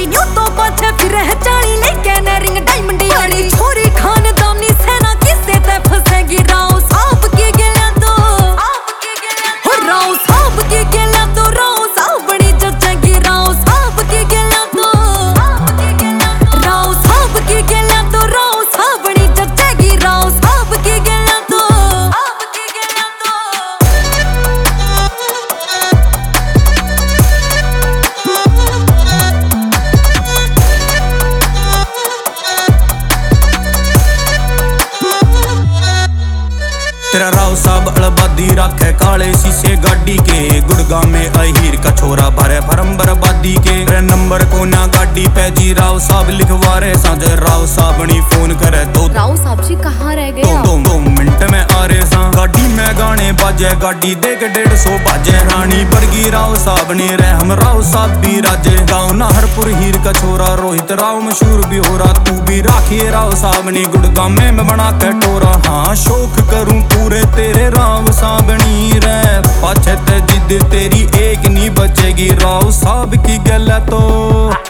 यारी न्यू तो पाछे फिर है चाली लेके न रिंग डायमंड यारी छोरी खान दामनी सेना किससे ते फसेगी राव साहब की गेला तो हो राव साहब की गेला तो राव साहब बड़ी जचेगी राव साहब की गेला तो राव साहब की गेला तो राव साहब बड़ी जचेगी राव साहब की गेला तो तेरा राव साहब अड़बादी रखे काले शीशे गाड़ी के गुड़गांव में अहीर का छोरा भरे भरम बर्बादी के रे नंबर को ना गाड़ी पे जी राव साहब लिखवा रहे साझे राव साहब नी फोन करे तो राव साहब जी कहाँ रह गए दो मिनट में आ रहे सा गाड़ी में गाने बाजे गाड़ी दे के 150 बाजे रानी बरगी राव साहब ने रे हम राव साहब भी राजे गाँव नाहरपुर हीर का छोरा रोहित राव मशहूर भी हो रहा तू भी राखिए राव साहब ने गुड़गांव में बना के टोरा हाँ शौक करूं पूरे तेरे राव साहबनी रे पाछे ते जिद तेरी एक नहीं बचेगी राव साहब की गल तो